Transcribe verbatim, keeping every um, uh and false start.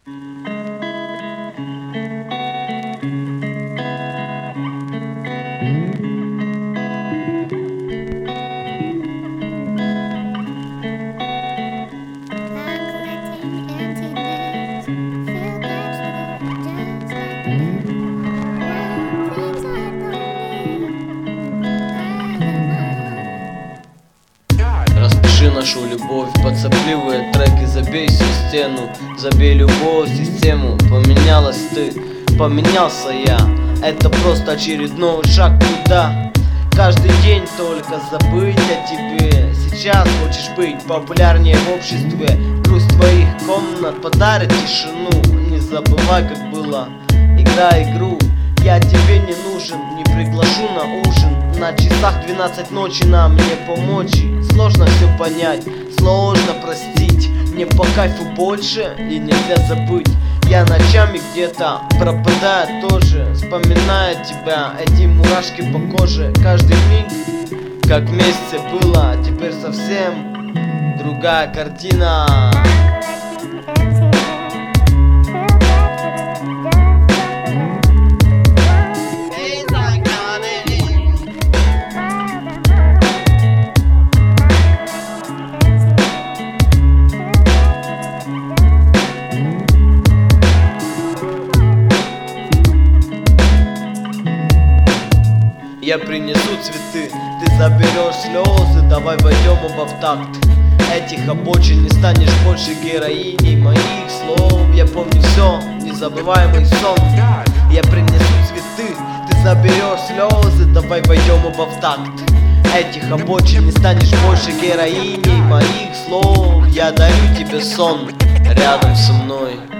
Распиши нашу любовь под сопливые треки, забей всю стену, забей любую систему. Поменялась ты, поменялся я, это просто очередной шаг туда. Каждый день только забыть о тебе. Сейчас хочешь быть популярнее в обществе. Грусть твоих комнат подарит тишину. Не забывай, как было, играй игру. Я тебе не нужен, не приглашу на ужин. На часах двенадцать ночи, нам не помочь. Сложно все понять, сложно простить. Мне по кайфу больше и нельзя забыть. Я ночами где-то пропадаю тоже, вспоминая тебя, эти мурашки по коже. Каждый миг, как вместе было, теперь совсем другая картина. Я принесу цветы, ты заберешь слезы. Давай войдем оба в такт. Этих обочин не станешь больше героиней моих слов. Я помню все, незабываемый сон. Я принесу цветы, ты заберешь слезы. Давай войдем оба в такт. Этих обочин не станешь больше героиней моих слов. Я дарю тебе сон рядом со мной.